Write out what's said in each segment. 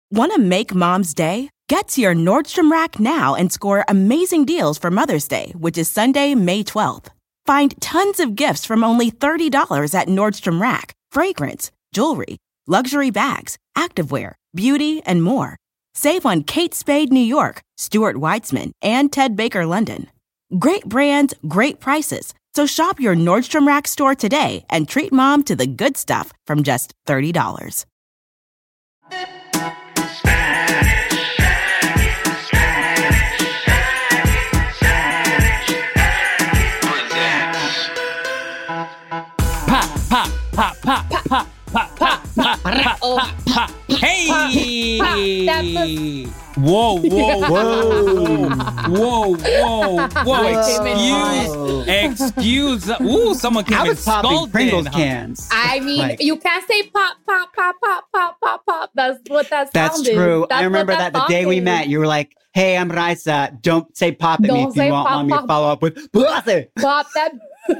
Want to make Mom's day? Get to your Nordstrom Rack now and score amazing deals for Mother's Day, which is Sunday, May 12th. Find tons of gifts from only $30 at Nordstrom Rack. Fragrance, jewelry, luxury bags, activewear, beauty, and more. Save on Kate Spade New York, Stuart Weitzman, and Ted Baker London. Great brands, great prices. So shop your Nordstrom Rack store today and treat Mom to the good stuff from just $30. Hey! Whoa. Excuse. Ooh, someone came in popping Pringles in. cans. I mean, you can't say pop. That's what that sound That's is. true. That's I remember that the day we met, you were like, hey, I'm Raisa. Don't say pop at me if you want me to follow up with pop that.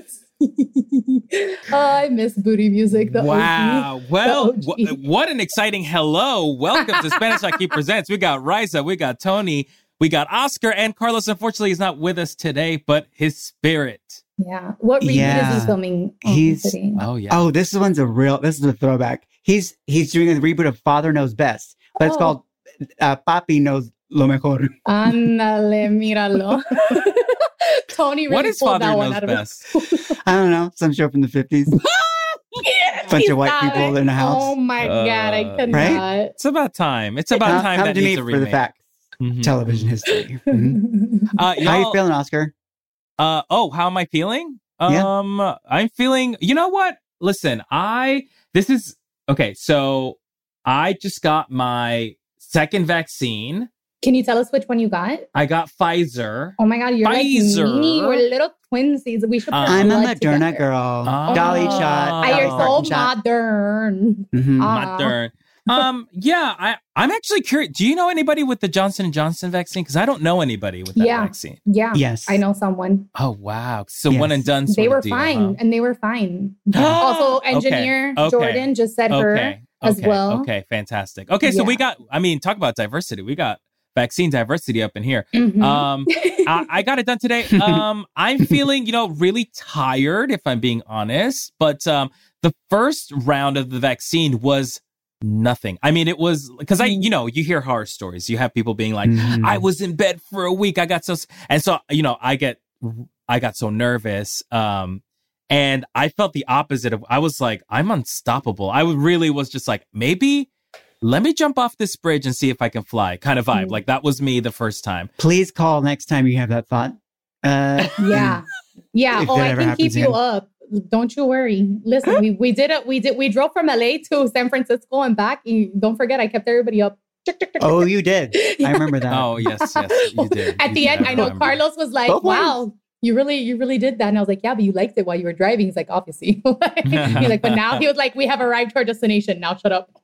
I miss booty music. Wow. OG. Well, what an exciting hello. Welcome to Spanish Hockey Presents. We got Raisa, we got Tony, we got Oscar, and Carlos, unfortunately, is not with us today, but his spirit. Yeah. What reboot is he filming? This is a throwback. He's doing a reboot of Father Knows Best, but it's called Papi Knows Lo Mejor. Ándale, míralo. Tony really what is pulled Father that one Knows out of Best? I don't know. Some show from the 50s. Bunch of white people in a house. Oh my God, I cannot. Right? It's about time. It's about time that needs a remake. For the facts. Mm-hmm. Television history. Mm-hmm. How are you feeling, Oscar? How am I feeling? Yeah. I'm feeling, you know what? Listen, so I just got my second vaccine. Can you tell us which one you got? I got Pfizer. Oh my God, you're Pfizer. like me. We're little twinsies. We should. I'm a Moderna girl. Dolly shot. You're so modern. Mm-hmm. Modern. I'm actually curious. Do you know anybody with the Johnson & Johnson vaccine? Because I don't know anybody with that vaccine. Yeah. Yes. I know someone. Oh, wow. So one and done. They were fine. And they were fine. Also, engineer Jordan just said her as well. Okay, fantastic. Okay, so we got, talk about diversity. We got vaccine diversity up in here. Mm-hmm. I got it done today. I'm feeling, really tired, if I'm being honest. But the first round of the vaccine was nothing. It was because you hear horror stories. You have people being like, I was in bed for a week. I got so nervous. And I felt the opposite of, I was like, I'm unstoppable. I really was just like, maybe let me jump off this bridge and see if I can fly kind of vibe. Like that was me the first time. Please call next time you have that thought. Yeah. I can keep you up. Don't you worry. Listen, we drove from LA to San Francisco and back. Don't forget, I kept everybody up. Oh, you did. I remember that. Oh, yes, you did. At the end, I know Carlos was like, wow, you really did that. And I was like, yeah, but you liked it while you were driving. He's like, obviously. He's like, but now he was like, we have arrived to our destination. Now shut up.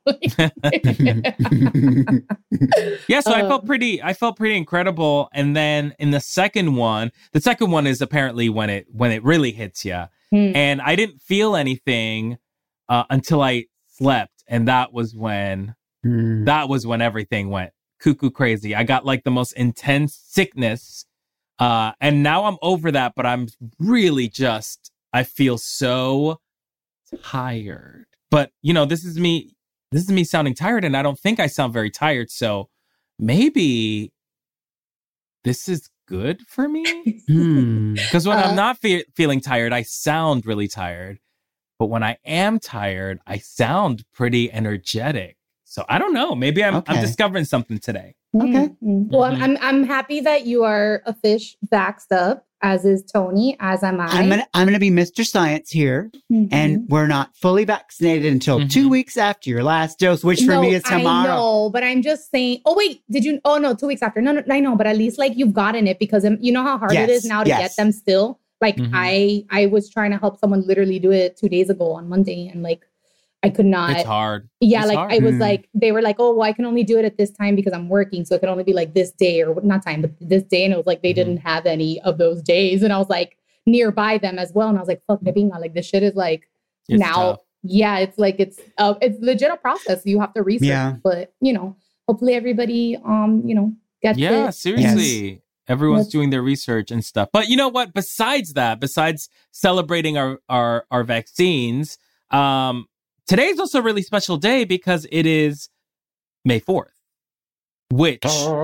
Yeah, so I felt pretty incredible. And then in the second one is apparently when it really hits you. And I didn't feel anything until I slept. And that was when everything went cuckoo crazy. I got like the most intense sickness. And now I'm over that, but I'm really I feel so tired. But, this is me sounding tired, and I don't think I sound very tired. So maybe this is good for me. Because when I'm not feeling tired, I sound really tired. But when I am tired, I sound pretty energetic. So I don't know. Maybe I'm discovering something today. Okay. Well, I'm happy that you are a fish vaxxed up, as is Tony, as am I. I'm gonna be Mr. Science here, and we're not fully vaccinated until 2 weeks after your last dose, which for me is tomorrow. I know, but I'm just saying. Oh wait, did you? Oh no, 2 weeks after. No, I know, but at least like you've gotten it because you know how hard it is now to get them still. Like I was trying to help someone literally do it 2 days ago on Monday, and like I could not. It's hard. Yeah, it's like hard. I was like, they were like, oh, well, I can only do it at this time because I'm working. So it can only be like this day or not time, but this day. And it was like, they didn't have any of those days. And I was like nearby them as well. And I was like, fuck, like this shit is like it's now. Tough. Yeah, it's like, it's legit a process. You have to research, but hopefully everybody, gets it. Yeah, seriously. Yes. Everyone's doing their research and stuff. But you know what? Besides celebrating our vaccines, today's also a really special day because it is May 4th, which,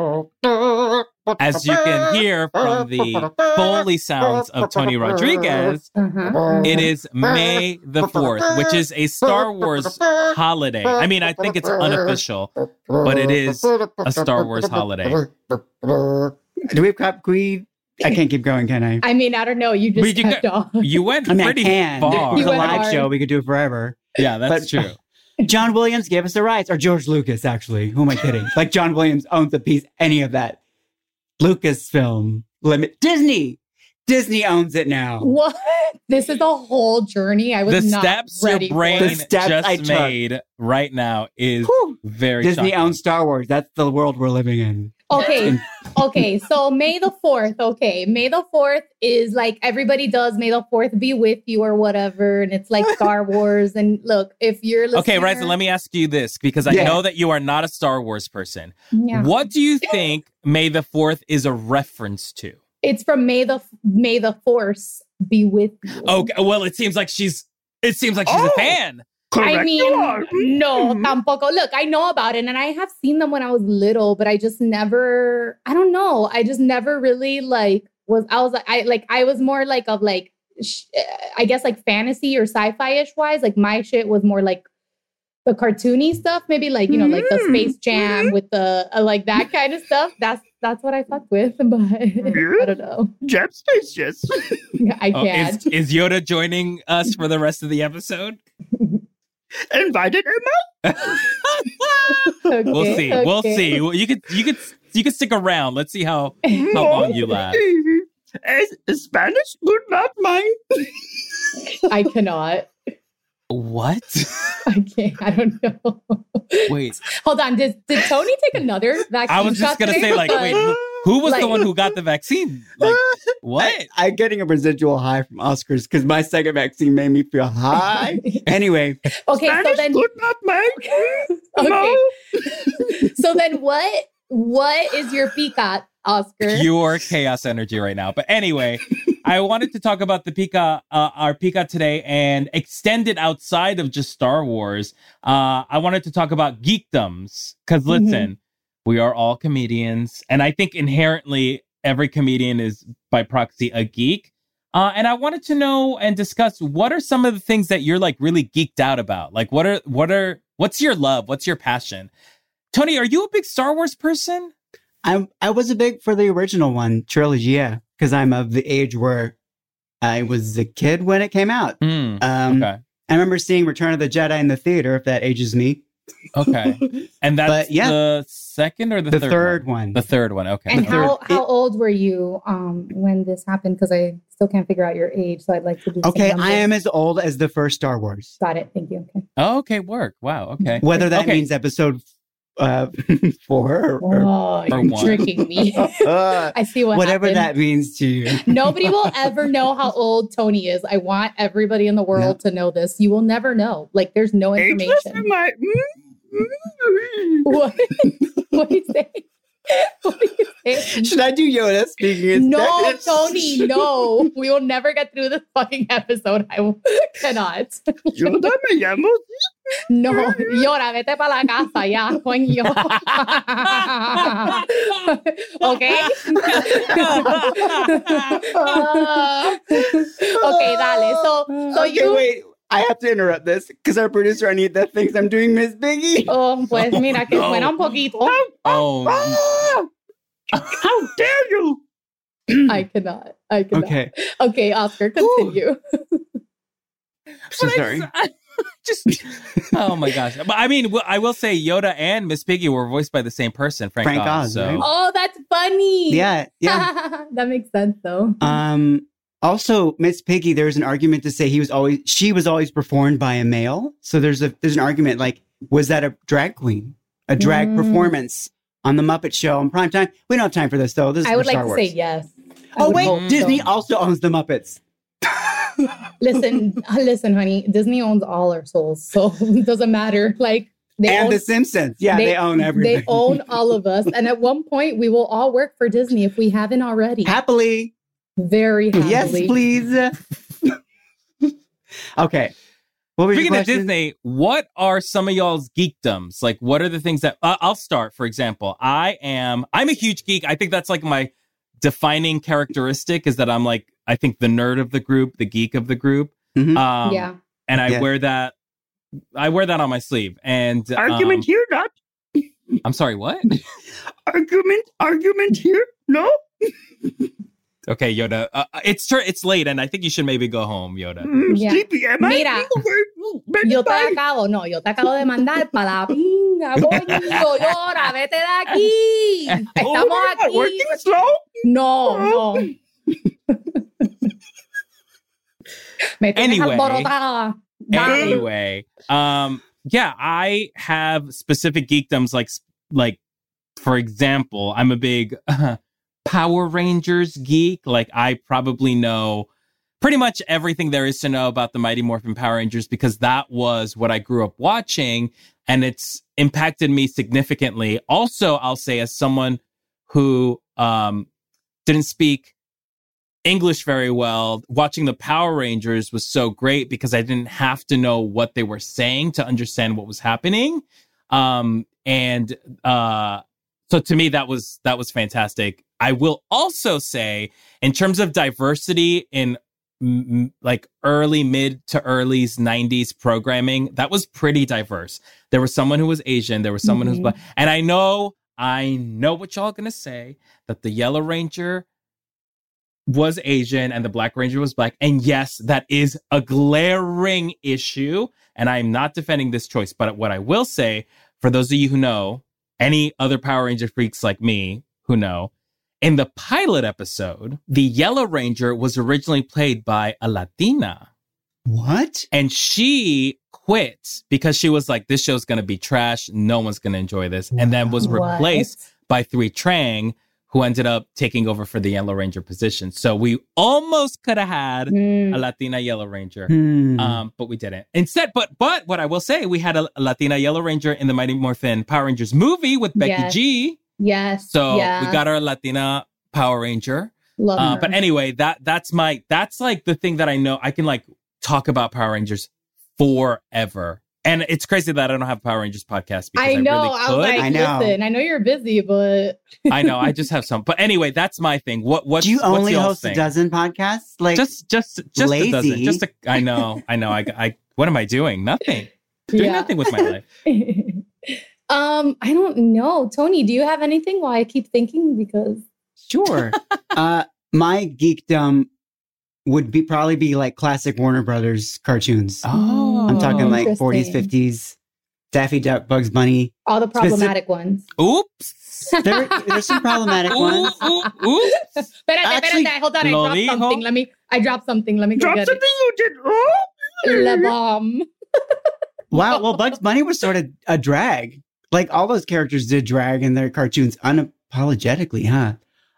as you can hear from the Foley sounds of Tony Rodriguez, it is May the 4th, which is a Star Wars holiday. I mean, I think it's unofficial, but it is a Star Wars holiday. Do we have I can't keep going, can I? I mean, I don't know. You just kept off. You went pretty far. It's a live show. We could do it forever. Yeah, that's true. John Williams gave us the rights, or George Lucas, actually. Who am I kidding? Like, John Williams owns a piece, any of that. Lucasfilm, Disney owns it now. What? This is a whole journey. I was not ready for. The steps your brain just made right now is very Disney shocking. owns Star Wars. That's the world we're living in. Okay. So May the 4th. Okay. May the 4th is like everybody does May the 4th be with you or whatever. And it's like Star Wars. And look, if you're listening. Okay, Reza, let me ask you this because I know that you are not a Star Wars person. Yeah. What do you think May the 4th is a reference to? It's from May the Force be with you. Okay. Well, it seems like she's a fan. Correct. I mean, no, tampoco. Look, I know about it and I have seen them when I was little, but I just never, I don't know. I just never really I was more like of like, I guess like fantasy or sci-fi-ish wise. Like my shit was more like the cartoony stuff, maybe like, like the Space Jam with the, like that kind of stuff. That's what I fucked with, but I don't know. Jam Space, yes. I can't. Is Yoda joining us for the rest of the episode? Invited Emma. Okay, we'll see. Okay. We'll see. You could stick around. Let's see how long you last. Spanish would not mind. I cannot. What? I can't. I don't know. Wait. Hold on. Did Tony take another vaccine? I was just gonna say, like, wait, who was the one who got the vaccine? Like, what? I'm getting a residual high from Oscars because my second vaccine made me feel high. Anyway. Okay, Spanish so then would not mind. Okay. So then what is your pica, Oscar? Pure chaos energy right now. But anyway, I wanted to talk about the pica, our pica today, and extend it outside of just Star Wars. I wanted to talk about geekdoms because listen, we are all comedians, and I think inherently every comedian is by proxy a geek. And I wanted to know and discuss what are some of the things that you're like really geeked out about. Like what's your love? What's your passion? Tony, are you a big Star Wars person? I was a big for the original one trilogy, yeah, because I'm of the age where I was a kid when it came out. Okay. I remember seeing Return of the Jedi in the theater, if that ages me. Okay. And that's the second or the third one? The third one, okay. And how old were you when this happened? Because I still can't figure out your age, so I'd like to do Okay, I am as old as the first Star Wars. Got it, thank you. Okay. Oh, okay, work. Wow, okay. Whether that means episode 4 or you're tricking me. I see whatever happened. That means to you. Nobody will ever know how old Tony is. I want everybody in the world to know this. You will never know. Like, there's no information. What? What do you say? What do you say? Should I do Yoda speaking in No, Tony, no. We will never get through this fucking episode. I cannot. Yoda me llamo. No, Yoda, vete para la casa ya, coño. Okay? Okay, dale. So you... Wait. I have to interrupt this because our producer Anita thinks I'm doing Miss Piggy. Oh, pues mira que suena un poquito. Oh. How dare you? I cannot. Okay, Oscar, continue. So sorry. Oh my gosh. But I mean, I will say Yoda and Miss Piggy were voiced by the same person, Frank Oz. So. Right? Oh, that's funny. Yeah. That makes sense though. Also, Miss Piggy, there's an argument to say she was always performed by a male. So there's an argument like, was that a drag queen? A drag performance on the Muppet Show on primetime? We don't have time for this though. This is I would like Star to Wars. say yes. Oh wait, Disney also owns the Muppets. Listen, honey. Disney owns all our souls, so it doesn't matter. Like, The Simpsons. Yeah, they own everything. They own all of us. And at one point, we will all work for Disney if we haven't already. Happily. Very happily. Yes, please. Okay. Speaking of Disney, what are some of y'all's geekdoms? Like, what are the things that I'll start? For example, I'm a huge geek. I think that's like my defining characteristic is that I'm like, I think the nerd of the group, the geek of the group. Mm-hmm. And I wear that on my sleeve. And argument here, not. I'm sorry, what? Argument here? No. Okay, Yoda. It's late, and I think you should maybe go home, Yoda. Sleepy, am I? Mira, yo te acabo de mandar para la pinga, coño, Yoda, vete de aquí. Estamos aquí. Working slow? No. Anyway, yeah, I have specific geekdoms like for example, I'm a big Power Rangers geek. Like I probably know pretty much everything there is to know about the Mighty Morphin Power Rangers because that was what I grew up watching and it's impacted me significantly. Also, I'll say as someone who didn't speak English very well, watching the Power Rangers was so great because I didn't have to know what they were saying to understand what was happening. So to me, that was fantastic. I will also say, in terms of diversity in like mid to early 90s programming, that was pretty diverse. There was someone who was Asian. There was someone who's Black. And I know what y'all are going to say, that the Yellow Ranger was Asian and the Black Ranger was Black. And yes, that is a glaring issue. And I'm not defending this choice. But what I will say, for those of you who know, any other Power Ranger freaks like me who know, in the pilot episode, the Yellow Ranger was originally played by a Latina. What? And she quit because she was like, this show's going to be trash. No one's going to enjoy this. And then was replaced by Thuy Trang, who ended up taking over for the Yellow Ranger position. So we almost could have had a Latina Yellow Ranger, but we didn't. Instead, but what I will say, we had a Latina Yellow Ranger in the Mighty Morphin Power Rangers movie with Becky G. Yes. So we got our Latina Power Ranger. Love her. But anyway, that's like the thing that I know. I can like talk about Power Rangers forever. And it's crazy that I don't have a Power Rangers podcast because I know. I was like, listen, I know you're busy, but I know I just have some. But anyway, that's my thing. What do you only host a dozen podcasts? Like just lazy. a dozen. I know. I what am I doing? Nothing. Doing nothing with my life. I don't know. Tony, do you have anything while I keep thinking? Because sure. My geekdom would probably be like classic Warner Brothers cartoons. Oh, I'm talking like 40s, 50s, Daffy Duck, Bugs Bunny. All the problematic ones. Oops. There's some problematic ones. Oops. Espérate, hold on. I dropped something. Let me go get something it. You did. Oh. La bomb. Wow. Well, Bugs Bunny was sort of a drag. Like all those characters did drag in their cartoons unapologetically, huh?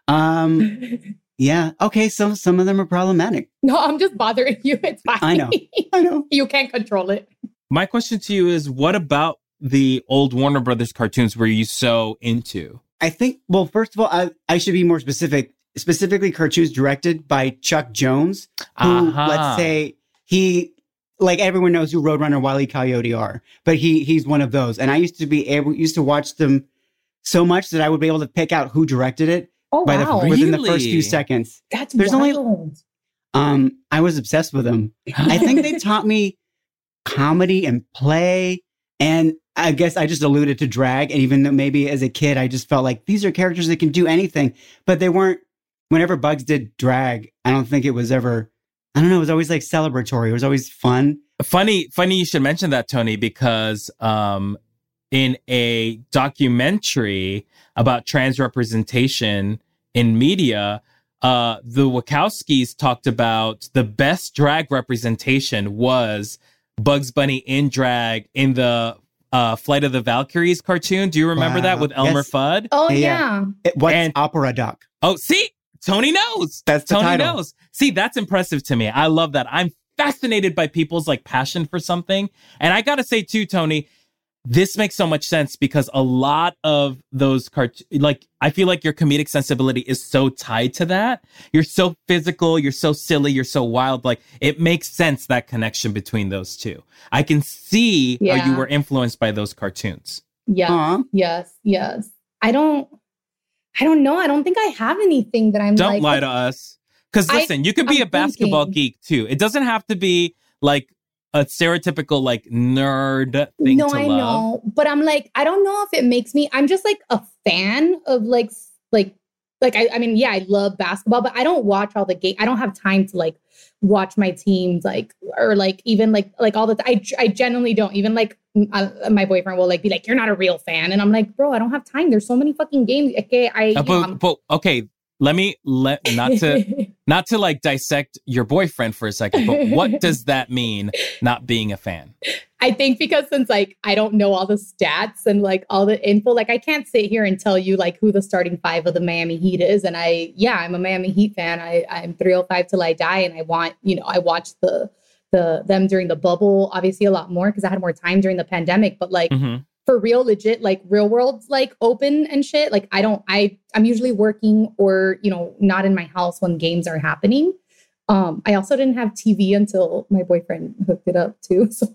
Yeah. Okay. So some of them are problematic. No, I'm just bothering you. It's fine. I know. You can't control it. My question to you is, what about the old Warner Brothers cartoons were you so into? I think, well, first of all, I should be more specific. Specifically, cartoons directed by Chuck Jones, who, let's say, like everyone knows who Roadrunner, Wile E. Coyote are, but he's one of those. And I used to watch them so much that I would be able to pick out who directed it. Oh, wow. Within the first few seconds. There's wild. I was obsessed with them. I think they taught me comedy and play. And I guess I just alluded to drag. And even though maybe as a kid, I just felt like these are characters that can do anything, but they weren't. Whenever Bugs did drag, I don't think it was ever, I don't know. It was always like celebratory. It was always fun. Funny you should mention that, Tony, because in a documentary about trans representation in media, the Wachowskis talked about the best drag representation was Bugs Bunny in drag in the Flight of the Valkyries cartoon. Do you remember that with Elmer Fudd? Oh, yeah. What's Opera Duck? Oh, see? Tony knows. That's the Tony title. knows. See, that's impressive to me. I love that. I'm fascinated by people's like passion for something. And I got to say too, Tony, this makes so much sense because a lot of those like, I feel like your comedic sensibility is so tied to that. You're so physical, you're so silly, you're so wild. Like, it makes sense, that connection between those two. I can see how you were influenced by those cartoons. Yeah. Yes. I don't know. I don't think I have anything that I'm Don't lie to us. Because listen, you could be a basketball geek too. It doesn't have to be like a stereotypical like nerd thing to love. I know. But I'm like, I don't know if it makes me, I'm just like a fan of like I mean, yeah, I love basketball, but I don't watch all the games. I don't have time to like watch my teams like, or like even like all the, I genuinely don't even like, my boyfriend will like be like, you're not a real fan. And I'm like, bro, I don't have time. There's so many fucking games. Okay, but okay, not to like dissect your boyfriend for a second, but what does that mean, not being a fan? I think because since like I don't know all the stats and like all the info, like I can't sit here and tell you like who the starting five of the Miami Heat is. And I'm a Miami Heat fan. I'm 305 till I die, and I watched them during the bubble, obviously a lot more because I had more time during the pandemic. But like for real, legit, like real world's like open and shit. Like I'm usually working or, not in my house when games are happening. I also didn't have TV until my boyfriend hooked it up too. So,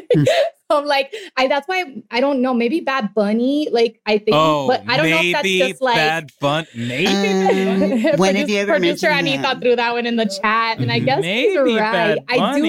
I'm like, that's why I don't know. Maybe Bad Bunny, like I think, but I don't know if that's just like Bad Bunny. Maybe when have you ever producer Anita threw that one in the chat, and I guess he's right.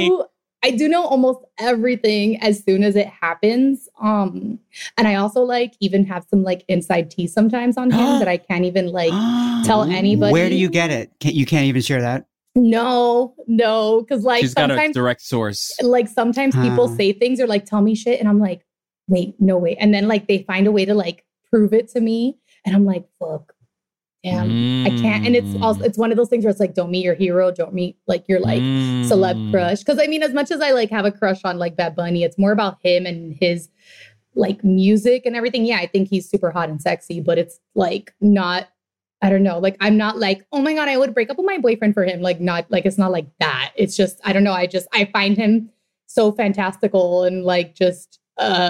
I do know almost everything as soon as it happens. And I also like even have some like inside tea sometimes on him that I can't even like tell anybody. Where do you get it? You can't even share that? No, because like she's got a direct source. Like sometimes people say things or like tell me shit, and I'm like, wait, no way. And then like they find a way to like prove it to me, and I'm like, fuck. Damn, I can't. And it's one of those things where it's like, don't meet your hero, don't meet like your like celeb crush. Because I mean, as much as I like have a crush on like Bad Bunny, it's more about him and his like music and everything. Yeah, I think he's super hot and sexy, but it's like not, I don't know. Like I'm not like, oh my God, I would break up with my boyfriend for him. Like not like, it's not like that. It's just, I don't know. I find him so fantastical and like just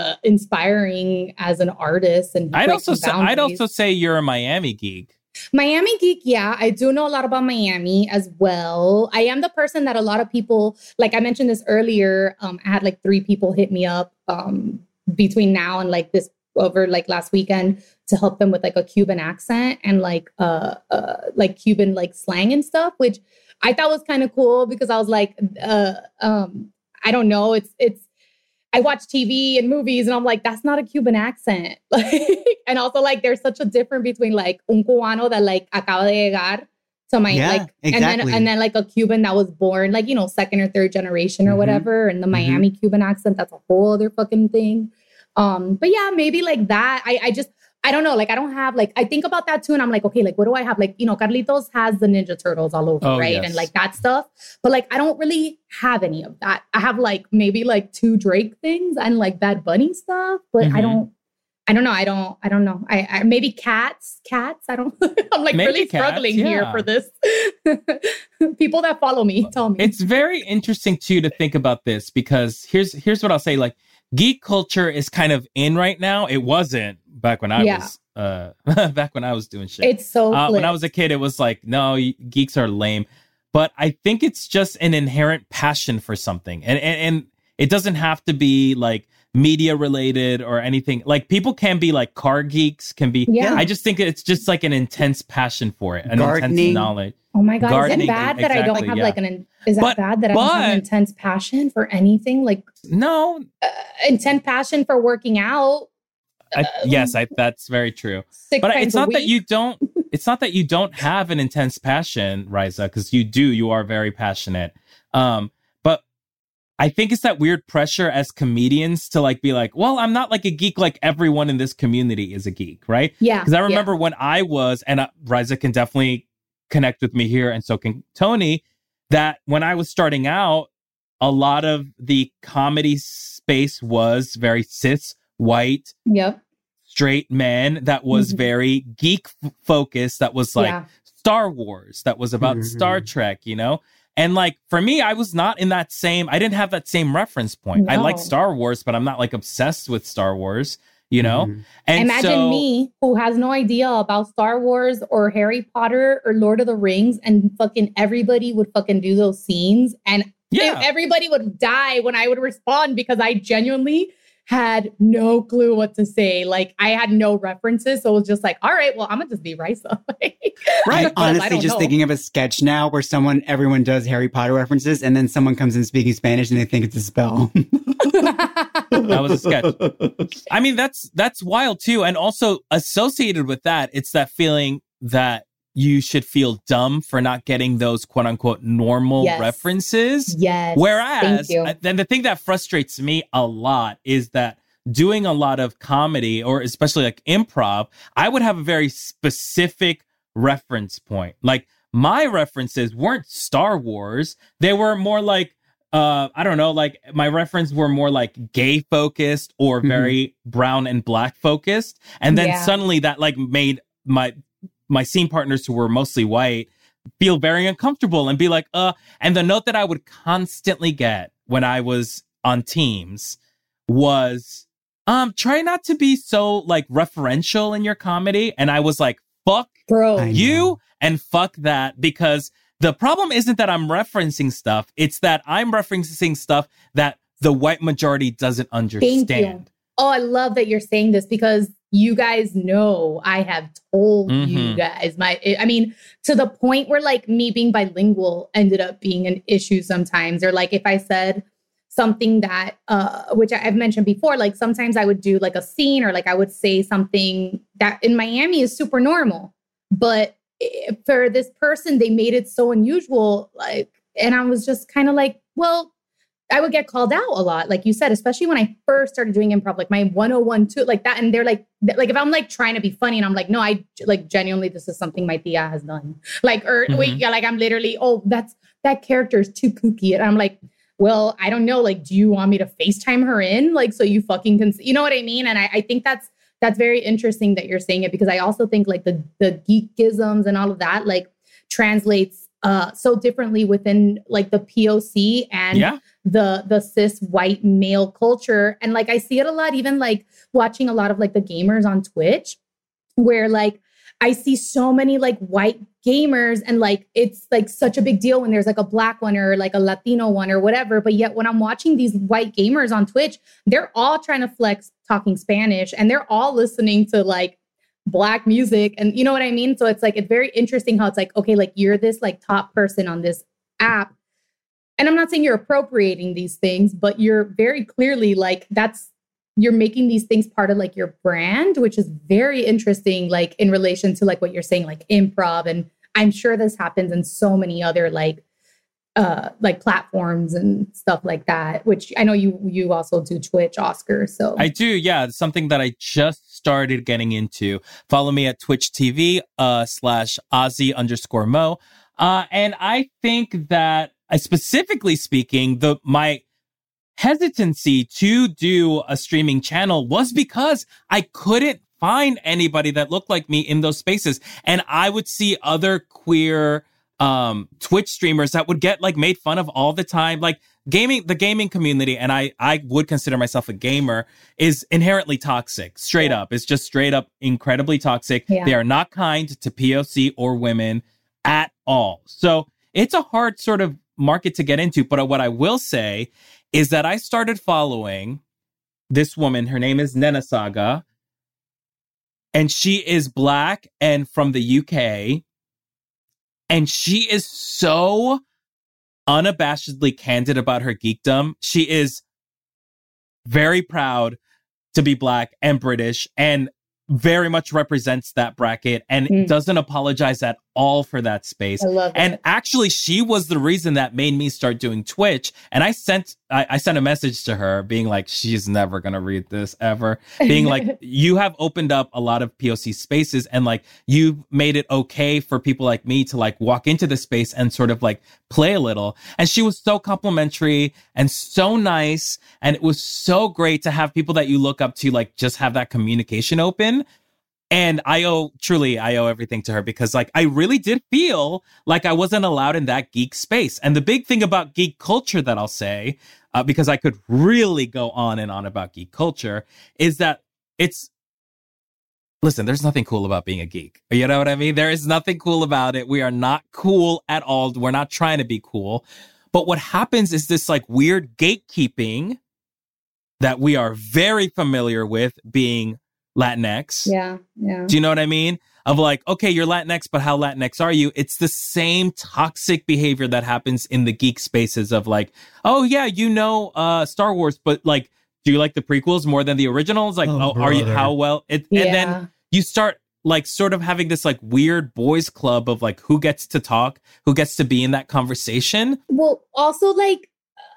inspiring as an artist. And I'd also say you're a Miami geek. Miami geek, yeah. I do know a lot about Miami as well. I am the person that a lot of people, like I mentioned this earlier, I had like 3 people hit me up between now and like this over like last weekend to help them with like a Cuban accent and like Cuban like slang and stuff, which I thought was kind of cool because I was like, I don't know, it's I watch TV and movies and I'm like, that's not a Cuban accent. And also like, there's such a difference between like un cubano that like acaba de llegar to my exactly. and then like a Cuban that was born like, second or third generation or whatever. And the Miami Cuban accent, that's a whole other fucking thing. But yeah, maybe like that. I don't know. Like, I don't have like, I think about that too. And I'm like, okay, like, what do I have? Like, Carlitos has the Ninja Turtles all over, right? Yes. And like that stuff. But like, I don't really have any of that. I have like maybe like 2 Drake things and like Bad Bunny stuff. But I don't know. I don't know. I maybe cats. I don't, I'm like maybe really struggling here for this. People that follow me tell me. It's very interesting too to think about this because here's what I'll say. Like, geek culture is kind of in right now. It wasn't back when I was doing shit. It's so when I was a kid, it was like, no, geeks are lame. But I think it's just an inherent passion for something. And it doesn't have to be like media related or anything. Like people can be like car geeks, can be. Yeah. I just think it's just like an intense passion for it, an intense knowledge. Oh my God, is it bad that I don't have like bad that I don't have an intense passion for anything? Like no, intense passion for working out. That's very true. But it's not that you don't. It's not that you don't have an intense passion, Riza, because you do. You are very passionate. But I think it's that weird pressure as comedians to like be like, well, I'm not like a geek like everyone in this community is a geek, right? Yeah. Because I remember when I was, and Riza can definitely connect with me here, and so can Tony, that when I was starting out, a lot of the comedy space was very cis, white, straight men, that was very geek focused, that was like Star Wars, that was about Star Trek, And like, for me, I was not in that I didn't have that same reference point. No. I like Star Wars, but I'm not like obsessed with Star Wars, you know? Mm-hmm. And imagine me who has no idea about Star Wars or Harry Potter or Lord of the Rings, and fucking everybody would fucking do those scenes. And everybody would die when I would respond because I genuinely had no clue what to say. Like, I had no references. So it was just like, all right, well, I'm going to just be Risa. I'm honestly just thinking of a sketch now where everyone does Harry Potter references and then someone comes in speaking Spanish and they think it's a spell. That was a sketch. I mean, that's wild too. And also associated with that, it's that feeling that you should feel dumb for not getting those quote unquote normal references. Yes. Whereas then the thing that frustrates me a lot is that doing a lot of comedy, or especially like improv, I would have a very specific reference point. Like, my references weren't Star Wars. They were more like, I don't know, like my references were more like gay focused or very brown and black focused. And then suddenly that like made my scene partners, who were mostly white, feel very uncomfortable and be like, and the note that I would constantly get when I was on teams was, try not to be so like referential in your comedy. And I was like, fuck you and fuck that, because the problem isn't that I'm referencing stuff. It's that I'm referencing stuff that the white majority doesn't understand. Thank you. Oh, I love that you're saying this, because you guys know I have told you guys I mean, to the point where like me being bilingual ended up being an issue sometimes. Or like if I said something that, which I've mentioned before, like sometimes I would do like a scene, or like I would say something that in Miami is super normal, but for this person, they made it so unusual. Like, and I was just kind of like, well, I would get called out a lot, like you said, especially when I first started doing improv, like my 101, too, like that. And they're like if I'm like trying to be funny and I'm like, no, I like genuinely, this is something my tia has done. Like, or like I'm literally, that character is too kooky. And I'm like, well, I don't know. Like, do you want me to FaceTime her in? Like, so you fucking can, you know what I mean? And I think that's very interesting that you're saying it, because I also think like the geekisms and all of that, like translates so differently within like the POC and the cis white male culture. And like, I see it a lot, even like watching a lot of like the gamers on Twitch, where like I see so many like white gamers, and like, it's like such a big deal when there's like a black one or like a Latino one or whatever. But yet when I'm watching these white gamers on Twitch, they're all trying to flex talking Spanish, and they're all listening to like Black music. And you know what I mean? So it's like, it's very interesting how it's like, okay, like you're this like top person on this app. And I'm not saying you're appropriating these things, but you're very clearly like, you're making these things part of like your brand, which is very interesting, like in relation to like what you're saying, like improv. And I'm sure this happens in so many other like platforms and stuff like that, which I know you also do Twitch, Oscar. So I do. Yeah. It's something that I just started getting into. Follow me at Twitch TV, /Ozzy_Mo. And I think that specifically speaking, my hesitancy to do a streaming channel was because I couldn't find anybody that looked like me in those spaces. And I would see other queer Twitch streamers that would get like made fun of all the time. Like the gaming community, and I would consider myself a gamer, is inherently toxic. Straight up. It's just straight up incredibly toxic. Yeah. They are not kind to POC or women at all. So it's a hard sort of market to get into. But what I will say is that I started following this woman. Her name is Nena Saga, and she is Black and from the UK. And she is so unabashedly candid about her geekdom. She is very proud to be Black and British, and very much represents that bracket, and doesn't apologize at all for that space. I love it. And actually, she was the reason that made me start doing Twitch. And I sent a message to her being like, she's never going to read this ever. Being like, you have opened up a lot of POC spaces, and like, you've made it okay for people like me to like walk into the space and sort of like play a little. And she was so complimentary and so nice. And it was so great to have people that you look up to, like, just have that communication open. And I owe everything to her because like I really did feel like I wasn't allowed in that geek space. And the big thing about geek culture that I'll say, because I could really go on and on about geek culture, is that listen, there's nothing cool about being a geek. You know what I mean? There is nothing cool about it. We are not cool at all. We're not trying to be cool. But what happens is this like weird gatekeeping that we are very familiar with being Latinx. Yeah. Do you know what I mean? Of like, okay, you're Latinx, but how Latinx are you? It's the same toxic behavior that happens in the geek spaces of like, oh yeah, Star Wars, but like, do you like the prequels more than the originals? Like, are you, how well? And then you start like sort of having this like weird boys club of like, who gets to talk, who gets to be in that conversation. Well, also like,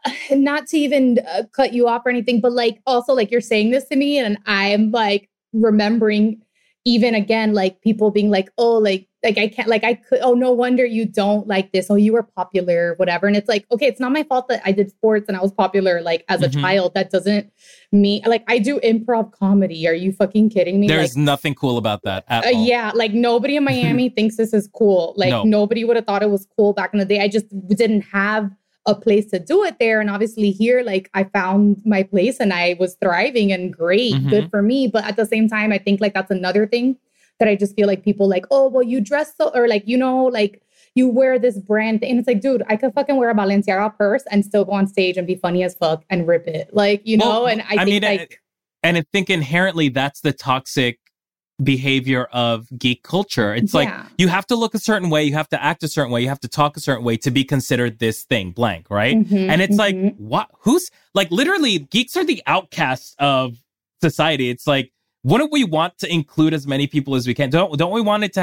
not to even cut you off or anything, but like, also like you're saying this to me and I'm like, remembering even again, like people being like, oh, like I can't, like I could, oh, no wonder you don't like this. Oh, you were popular, whatever. And it's like, okay, it's not my fault that I did sports and I was popular, like as a child. That doesn't mean, like I do improv comedy. Are you fucking kidding me? There's like, nothing cool about that at all. Yeah. Like nobody in Miami thinks this is cool. Like nobody would have thought it was cool back in the day. I just didn't have a place to do it there. And obviously here, like I found my place and I was thriving and great, good for me. But at the same time, I think like that's another thing that I just feel like people like, oh, well, you dress so, or like, you know, like you wear this brand thing. And it's like, dude, I could fucking wear a Balenciaga purse and still go on stage and be funny as fuck and rip it. Like, you know, and I think like... And I think inherently that's the toxic behavior of geek culture. It's like you have to look a certain way, you have to act a certain way, you have to talk a certain way to be considered this thing blank, right? And it's like, what? Who's like literally geeks are the outcasts of society. It's like, wouldn't we want to include as many people as we can? Don't we want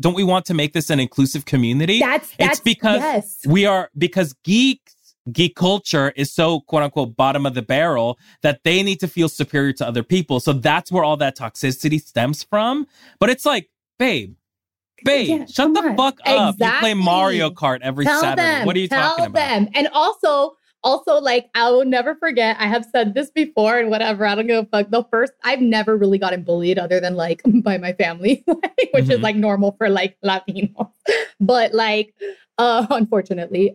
to make this an inclusive community? It's because because geek culture is so quote unquote bottom of the barrel that they need to feel superior to other people. So that's where all that toxicity stems from. But it's like, babe, shut the fuck up. You play Mario Kart every Saturday. What are you talking about? And also like, I will never forget, I have said this before and whatever, I don't give a fuck. I've never really gotten bullied other than like by my family, which is like normal for like Latinos. But like, unfortunately,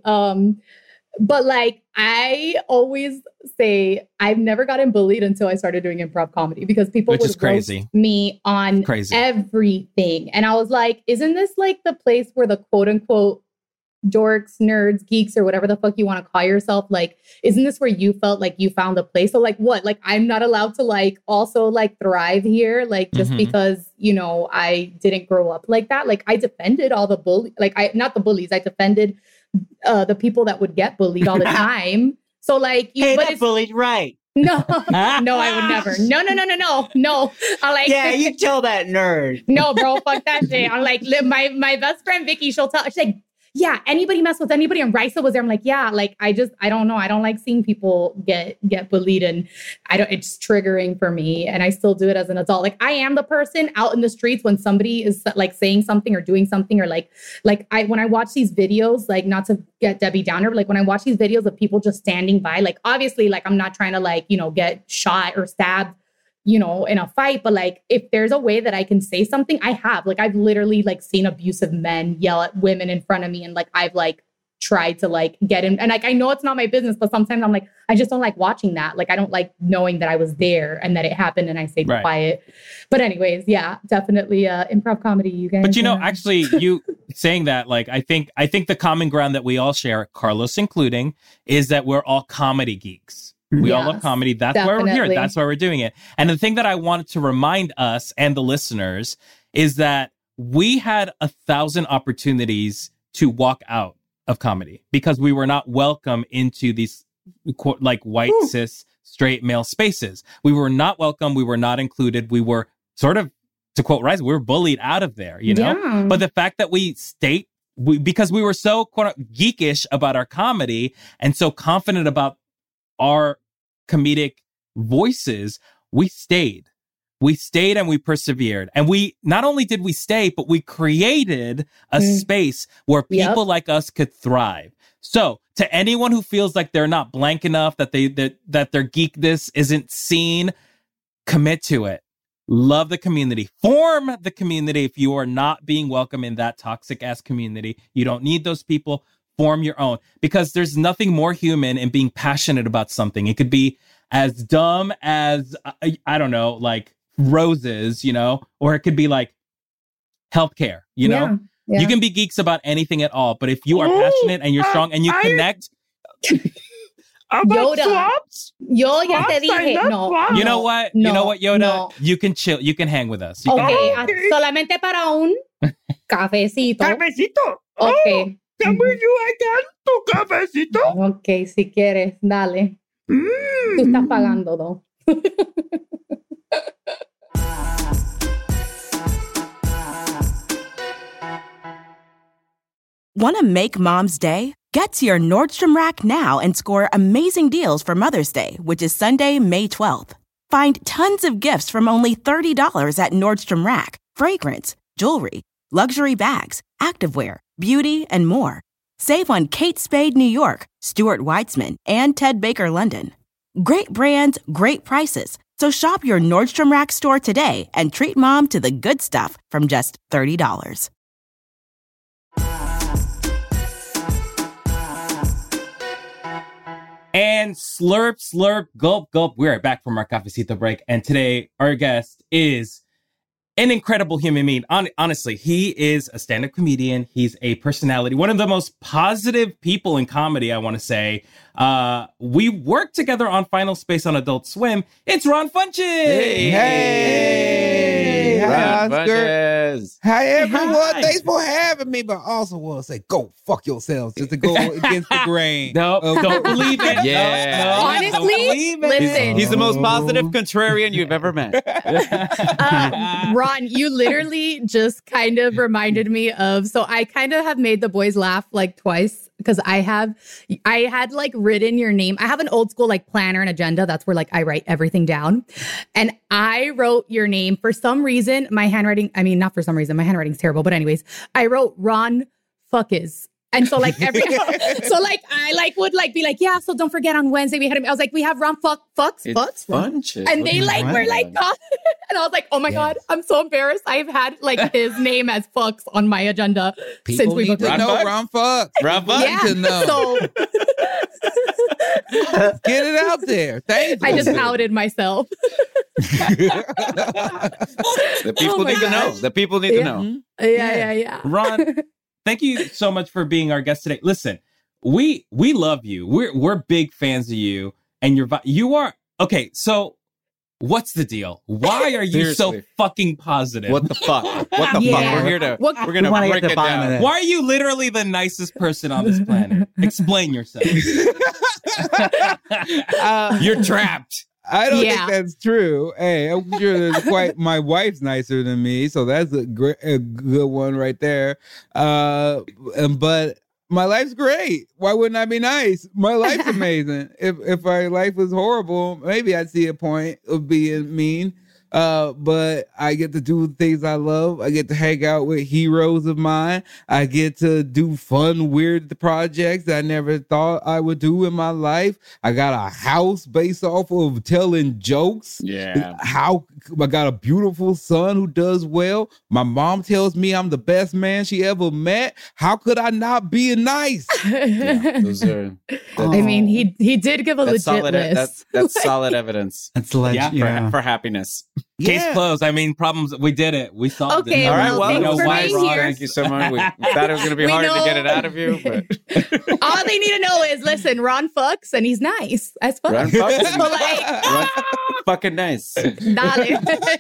but like, I always say I've never gotten bullied until I started doing improv comedy because people would roast me on everything. And I was like, isn't this like the place where the quote unquote dorks, nerds, geeks, or whatever the fuck you want to call yourself? Like, isn't this where you felt like you found a place? So like what? Like, I'm not allowed to like also like thrive here, like just because, you know, I didn't grow up like that. Like I defended all the not the bullies. I defended the people that would get bullied all the time. So like, but bullied, right? No, I would never. No. I like, yeah, you tell that nerd. No, bro, fuck that shit. I'm like, my best friend Vicky, she'll tell. She's like, yeah, anybody mess with anybody. And Raisa was there. I'm like, yeah, like I don't know. I don't like seeing people get bullied, and it's triggering for me. And I still do it as an adult. Like I am the person out in the streets when somebody is like saying something or doing something, or when I watch these videos, like not to get Debbie Downer, but like when I watch these videos of people just standing by, like obviously, like I'm not trying to like, you know, get shot or stabbed, you know, in a fight. But like, if there's a way that I can say something, I have. Like, I've literally like seen abusive men yell at women in front of me. And like, I've like tried to like get in. And like, I know it's not my business, but sometimes I'm like, I just don't like watching that. Like, I don't like knowing that I was there and that it happened and I stayed quiet. But anyways, yeah, definitely improv comedy, you guys. But you know, actually, you saying that, like, I think the common ground that we all share, Carlos including, is that we're all comedy geeks. We all love comedy. That's why we're here. That's why we're doing it. And the thing that I wanted to remind us and the listeners is that we had 1,000 opportunities to walk out of comedy because we were not welcome into these like white, cis, straight male spaces. We were not welcome. We were not included. We were sort of, to quote Rice, we were bullied out of there, you know? Yeah. But the fact that we stayed, because we were so quote geekish about our comedy and so confident about our comedic voices, we stayed and we persevered. And we not only did we stay, but we created a space where people like us could thrive. So to anyone who feels like they're not blank enough, that their geekness isn't seen, commit to it. Love the community. Form the community if you are not being welcome in that toxic ass community. You don't need those people. Form your own, because there's nothing more human in being passionate about something. It could be as dumb as, I don't know, like roses, you know, or it could be like healthcare, you know? Yeah. You can be geeks about anything at all, but if you are passionate and you're strong and you connect... Yoda. Swaps? Yo ya te dije, no. You know what? No, you know what, Yoda? No. You can chill. You can hang with us. Okay, solamente para un cafecito. Cafecito. Okay. Can you again tu cafecito? Okay, si quieres, dale. Tú estás pagando, though. Want to make Mom's Day? Get to your Nordstrom Rack now and score amazing deals for Mother's Day, which is Sunday, May 12th. Find tons of gifts from only $30 at Nordstrom Rack. Fragrance, jewelry, luxury bags, activewear, beauty, and more. Save on Kate Spade New York, Stuart Weitzman, and Ted Baker London. Great brands, great prices. So shop your Nordstrom Rack store today and treat Mom to the good stuff from just $30. And slurp, slurp, gulp, gulp. We're back from our cafecito break. And today, our guest is an incredible human being. Honestly, he is a stand-up comedian. He's a personality. One of the most positive people in comedy, I want to say. We worked together on Final Space on Adult Swim. It's Ron Funches! Hey! Hi, Oscar. Hi, everyone. Hi. Thanks for having me. But I also want to say, go fuck yourselves. Just to go against the grain. No, don't believe it. Yeah. No, Honestly, don't believe it. listen. He's the most positive contrarian you've ever met. Ron, you literally just kind of reminded me of, so I kind of have made the boys laugh like twice because I had like written your name. I have an old school like planner and agenda. That's where like I write everything down. And I wrote your name for some reason. My handwriting, I mean, not for some reason, my handwriting's terrible. But anyways, I wrote Ron Fuckis. And so like so like I like would like be like, yeah, so don't forget on Wednesday we had him. I was like, we have Ron Fucks. And they like were like, and I was like, oh my God, I'm so embarrassed. I've had like his name as Fucks on my agenda since we need to know Ron Fucks. Ron Fucks. Yeah. To know. So get it out there. Thank you. I just outed myself. The people need to know. The people need to know. Yeah. Ron, thank you so much for being our guest today. Listen, we love you. We're big fans of you, and you are okay. So, what's the deal? Why are you so fucking positive? What the fuck? What the fuck? We're here to. We're gonna break it down. Why are you literally the nicest person on this planet? Explain yourself. You're trapped. I don't think that's true. Hey, I'm sure there's my wife's nicer than me, so that's a good one right there. But my life's great. Why wouldn't I be nice? My life's amazing. If my life was horrible, maybe I'd see a point of being mean. But I get to do things I love. I get to hang out with heroes of mine. I get to do fun, weird projects that I never thought I would do in my life. I got a house based off of telling jokes. Yeah. I got a beautiful son who does well. My mom tells me I'm the best man she ever met. How could I not be nice? I mean, he did give a legit list. That's solid evidence. That's legit. For happiness. Case closed. I mean, problems. We did it. We solved it. All right. Well, thank you so much. We thought it was going to be harder to get it out of you. But all they need to know is, listen, Ron fucks and he's nice as fuck. Ron fucks. Ron fucking nice. Dale.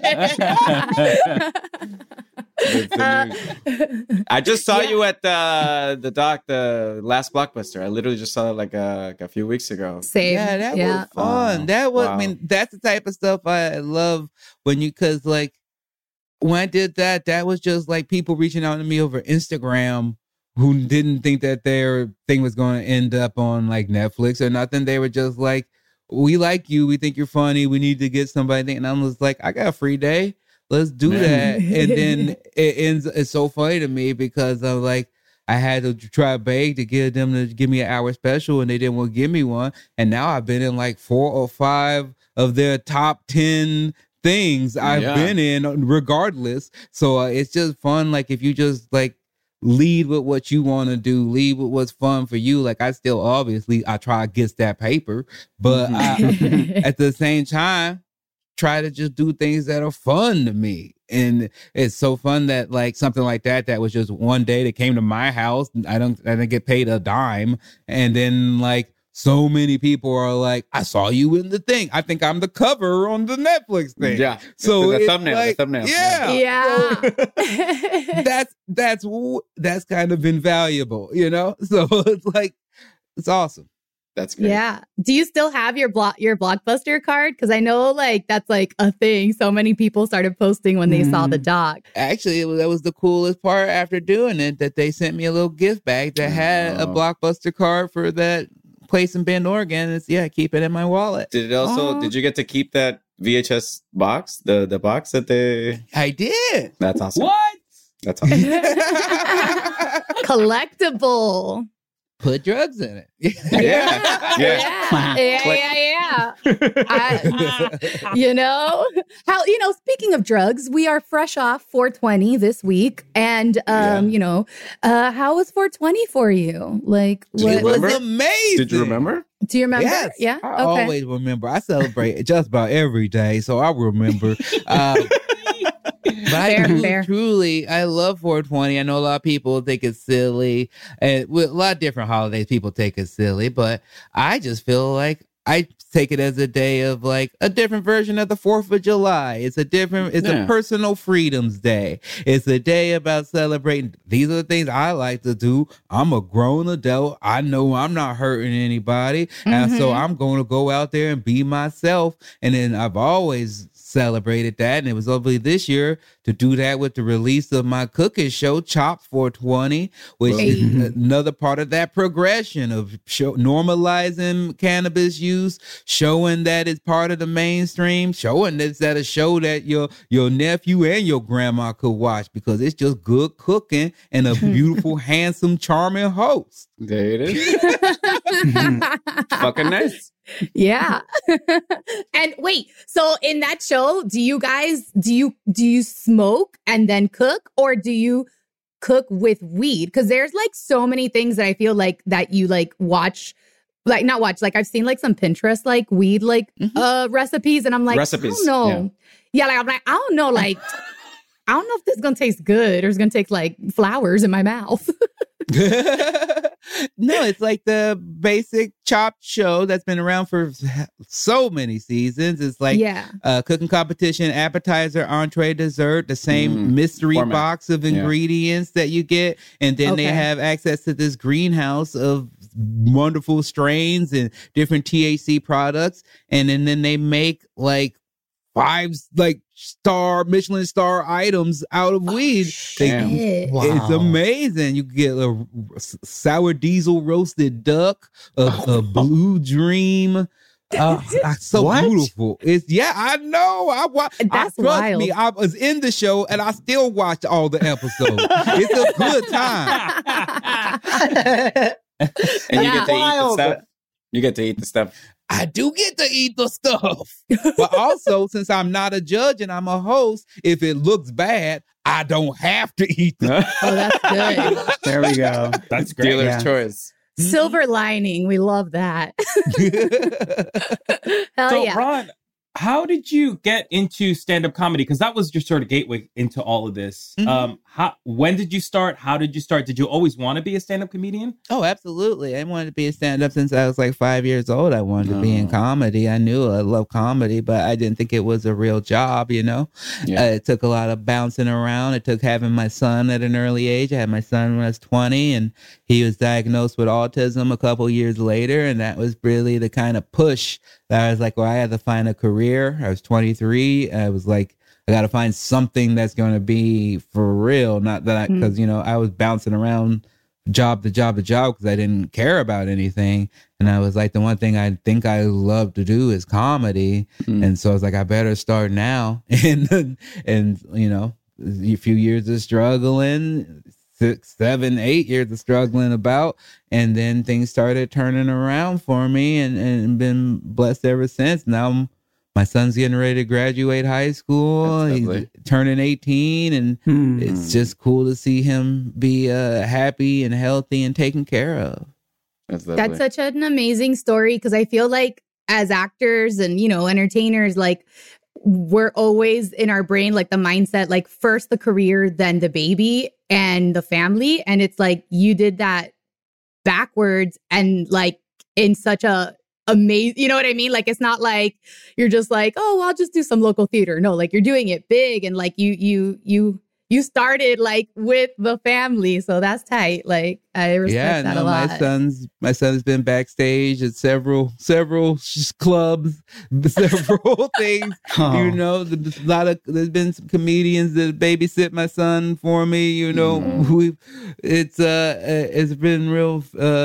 I just saw you at the last Blockbuster. I literally just saw it like a few weeks ago. Same. Yeah, that was fun. That was. I mean, that's the type of stuff I love because like when I did that was just like people reaching out to me over Instagram who didn't think that their thing was going to end up on like Netflix or nothing. They were just like, we like you. We think you're funny. We need to get somebody. And I was like, I got a free day. Let's do that. And then it's so funny to me because I'm like, I had to try beg to get them to give me an hour special and they didn't want to give me one. And now I've been in like 4 or 5 of their top 10 things I've been in regardless. So it's just fun. Like if you just like lead with what you want to do, lead with what's fun for you. Like I still obviously I try to get that paper, but at the same time try to just do things that are fun to me. And it's so fun that like something like that was just one day that came to my house. I didn't get paid a dime. And then like so many people are like, I saw you in the thing. I think I'm the cover on the Netflix thing. Yeah. So the it's thumbnail. like, The thumbnail. Yeah. So that's kind of invaluable, you know? So it's like, it's awesome. That's great. Yeah. Do you still have your Blockbuster card? Because I know like that's like a thing. So many people started posting when they saw the doc. Actually, that was the coolest part after doing it, that they sent me a little gift bag that had a Blockbuster card for that place in Bend, Oregon. It's, keep it in my wallet. Did it also? Did you get to keep that VHS box? The box that they? I did. That's awesome. What? That's awesome. Collectible. Put drugs in it. Speaking of drugs, we are fresh off 420 this week. And, how was 420 for you? Like, it was amazing. Did you remember? Do you remember? Yes. Yeah. I always remember. I celebrate just about every day. So I remember. But truly, I love 420. I know a lot of people think it's silly. And with a lot of different holidays, people take it silly. But I just feel like I take it as a day of like a different version of the 4th of July. It's a personal freedoms day. It's a day about celebrating. These are the things I like to do. I'm a grown adult. I know I'm not hurting anybody. And so I'm going to go out there and be myself. And then I've always celebrated that, and it was lovely this year to do that with the release of my cooking show, Chopped 420, which is another part of that progression of normalizing cannabis use, showing that it's part of the mainstream, showing that it's at a show that your nephew and your grandma could watch because it's just good cooking and a beautiful, handsome, charming host. There it is. Fucking nice. Yeah. And wait, so in that show, do you smoke and then cook, or do you cook with weed? Because there's like so many things that I feel like that you like watch, like not watch, like I've seen like some Pinterest like weed like recipes, and I'm like, recipes. I don't know. Yeah, like I'm like, I don't know, like I don't know if this is gonna taste good or it's gonna taste like flowers in my mouth. No, it's like the basic Chopped show that's been around for so many seasons. It's like cooking competition, appetizer, entree, dessert, the same mystery box of ingredients that you get. And then they have access to this greenhouse of wonderful strains and different THC products. And then they make like 5 Michelin star items out of weed. It's amazing. You get a sour diesel roasted duck, a blue dream. So beautiful. I know. That's trust wild. me, I was in the show and I still watched all the episodes. It's a good time. And you get to eat the stuff. You get to eat the stuff. I do get to eat the stuff. But also, since I'm not a judge and I'm a host, if it looks bad, I don't have to eat the stuff. Oh, that's good. There we go. That's great. Dealer's choice. Silver lining. We love that. Hell so, yeah. Ron, how did you get into stand-up comedy? Because that was your sort of gateway into all of this. When did you start? How did you start? Did you always want to be a stand-up comedian? Oh, absolutely. I wanted to be a stand-up since I was like 5 years old. I wanted to be in comedy. I knew I loved comedy, but I didn't think it was a real job, you know? It took a lot of bouncing around. It took having my son at an early age. I had my son when I was 20, and he was diagnosed with autism a couple years later, and that was really the kind of push that I was like, well, I had to find a career. I was 23. I was like, I got to find something that's going to be for real. Not that because, I was bouncing around job to job to job because I didn't care about anything. And I was like, the one thing I think I love to do is comedy. And so I was like, I better start now. And a few years of struggling, 6, 7, 8 years of struggling about, and then things started turning around for me and been blessed ever since. Now I'm my son's getting ready to graduate high school. He's turning 18, and it's just cool to see him be happy and healthy and taken care of. That's such an amazing story, because I feel like as actors and, you know, entertainers, like we're always in our brain, like the mindset, like first the career, then the baby and the family. And it's like you did that backwards and like in such a amazing, you know what I mean? Like, it's not like you're just like, oh, well, I'll just do some local theater. No, like you're doing it big, and like you started like with the family. So that's tight. Like I respect that a lot. My son's been backstage at several clubs, several things. You know, there's been some comedians that babysit my son for me. You know, it's been real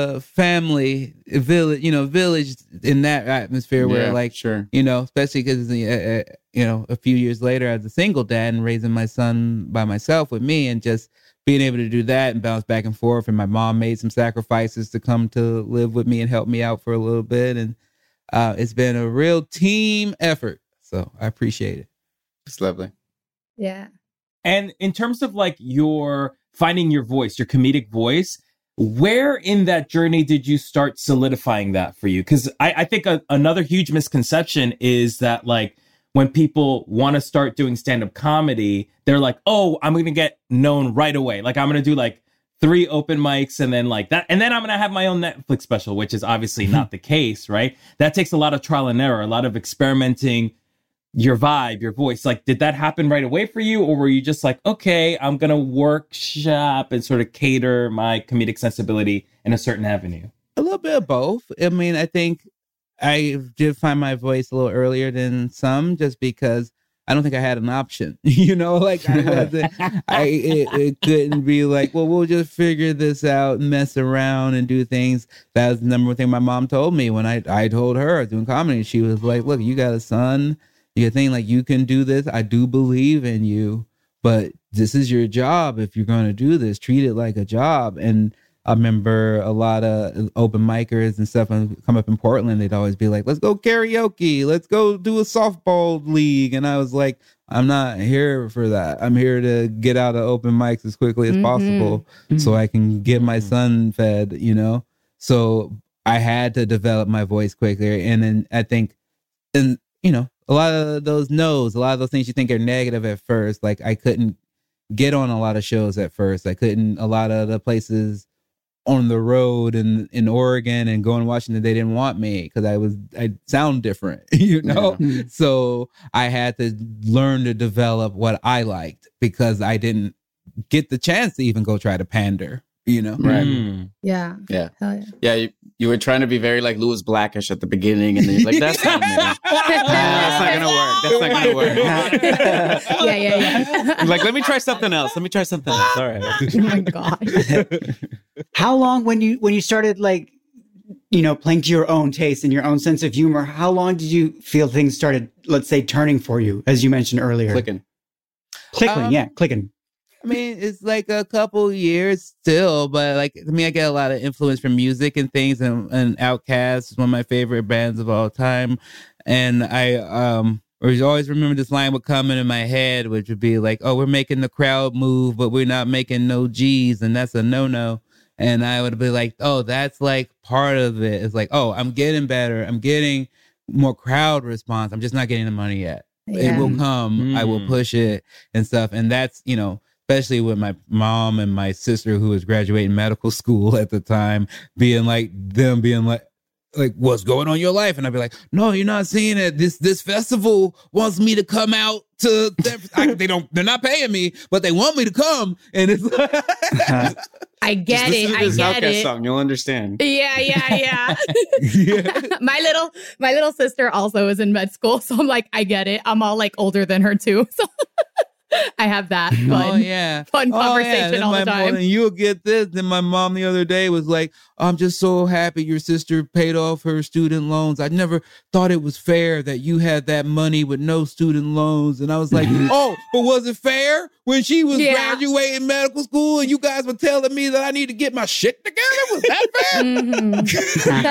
family village in that atmosphere where like, sure, you know, especially because you know, a few years later as a single dad and raising my son by myself with me, and just being able to do that and bounce back and forth. And my mom made some sacrifices to come to live with me and help me out for a little bit. And it's been a real team effort. So I appreciate it. It's lovely. Yeah. And in terms of like your finding your voice, your comedic voice, where in that journey did you start solidifying that for you? Because I think another huge misconception is that like, when people want to start doing stand-up comedy, they're like, oh, I'm going to get known right away. Like, I'm going to do like 3 open mics and then like that. And then I'm going to have my own Netflix special, which is obviously not the case, right? That takes a lot of trial and error, a lot of experimenting your vibe, your voice. Like, did that happen right away for you? Or were you just like, okay, I'm going to workshop and sort of cater my comedic sensibility in a certain avenue? A little bit of both. I mean, I think I did find my voice a little earlier than some, just because I don't think I had an option. You know, like I wasn't. It couldn't be like, well, we'll just figure this out and mess around and do things. That was the number one thing my mom told me when I told her I was doing comedy. She was like, look, you got a son. You think like you can do this. I do believe in you, but this is your job. If you're going to do this, treat it like a job. And I remember a lot of open micers and stuff come up in Portland. They'd always be like, let's go karaoke. Let's go do a softball league. And I was like, I'm not here for that. I'm here to get out of open mics as quickly as possible so I can get my son fed, you know? So I had to develop my voice quicker. And then I think, and you know, a lot of those no's, a lot of those things you think are negative at first, like I couldn't get on a lot of shows at first. I couldn't, a lot of the places on the road in Oregon and going to Washington, they didn't want me because I sound different, you know? Yeah. So I had to learn to develop what I liked because I didn't get the chance to even go try to pander, you know? Right. Yeah. Yeah. Hell yeah. Yeah. You were trying to be very like Louis Blackish at the beginning, and then you're like, that's not me. That's not going to work. That's not going to work. Yeah. Like, let me try something else. All right. Oh my God. How long when you started like, you know, playing to your own taste and your own sense of humor, how long did you feel things started, let's say, turning for you, as you mentioned earlier? Clicking. Clicking. I mean, it's like a couple years still, but like, I mean, I get a lot of influence from music and things, and Outkast is one of my favorite bands of all time. And I always remember this line would come into my head, which would be like, oh, we're making the crowd move, but we're not making no G's, and that's a no-no. And I would be like, oh, that's like part of it. It's like, oh, I'm getting better. I'm getting more crowd response. I'm just not getting the money yet. Yeah. It will come. I will push it and stuff. And that's, you know, especially with my mom and my sister who was graduating medical school at the time, being like, what's going on in your life? And I'd be like, no, you're not seeing it. This festival wants me to come out to they're not paying me, but they want me to come. And it's like, I get it. I get it. Song, you'll understand. Yeah. My little sister also is in med school, so I'm like, I get it. I'm all like older than her too. So I have that fun conversation all the time. And you'll get this. Then my mom the other day was like, I'm just so happy your sister paid off her student loans. I never thought it was fair that you had that money with no student loans. And I was like, oh, but was it fair when she was graduating medical school and you guys were telling me that I need to get my shit together? Was that fair? Mm-hmm.